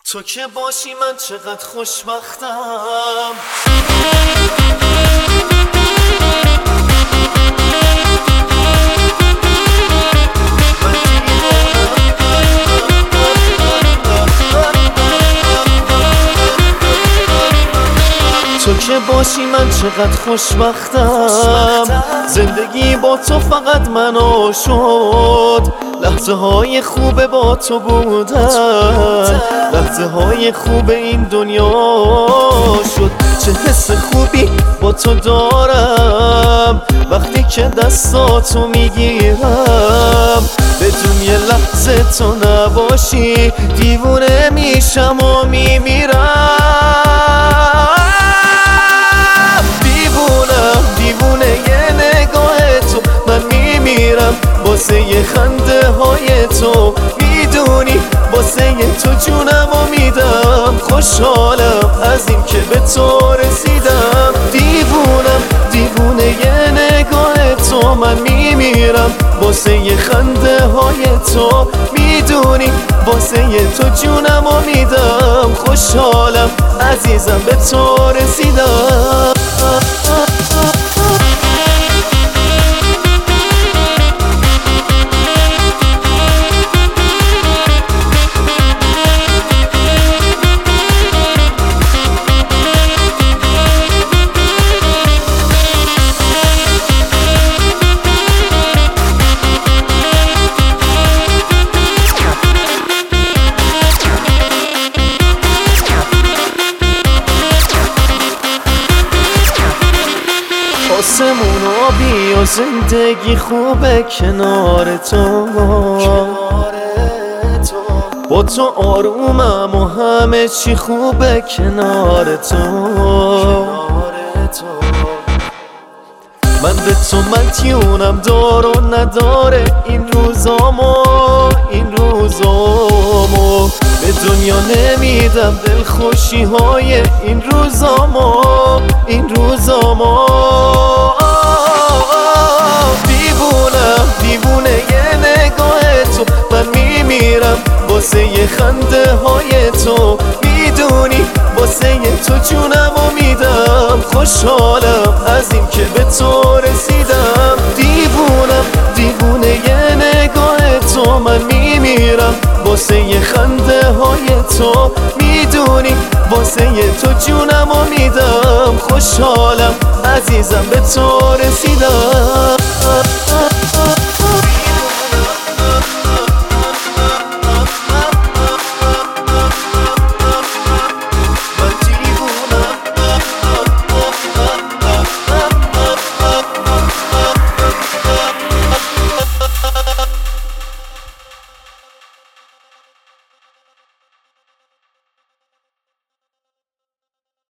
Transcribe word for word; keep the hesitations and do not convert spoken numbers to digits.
تو که باشی من چقدر خوشبختم. تو که باشی من چقدر خوشبختم. زندگی با تو فقط منو شد. لحظه های خوبه با تو بودن، لحظه های خوب این دنیا شد. چه حس خوبی با تو دارم وقتی که دستاتو میگیرم. بدون یه لحظه تو نباشی دیوونه میشم و میمیرم. دیوونم دیوونه یه نگاه تو من میمیرم. واسه یه خنده های تو میدونی واسه تو جونمو میدم. خوشحالم از این که به تو رسیدم. دیوونم دیوونه یه نگاه تو من میمیرم. واسه یه خنده های تو میدونی واسه تو جونمو میدم. خوشحالم عزیزم به تو رسیدم. آسمون آبی و زندگی خوبه کنار تو. با تو آرومم و همه چی خوبه کنار تو. من به تو مدیونم دار و نداره این روزامو این روزامو. به دنیا نمیدم دلخوشی های این روزامو این روزامو. دیوونم دیوونه یه نگاه تو من میمیرم. واسه یه خنده های تو میدونی واسه تو جونمو میدم. خوشحالم از این که به تو رسیدم. دیوونم دیوونه یه نگاه تو من میمیرم. واسه یه خنده های تو میدونی واسه تو جونمو میدم. خوشحالم عزیزم به تو رسیدم.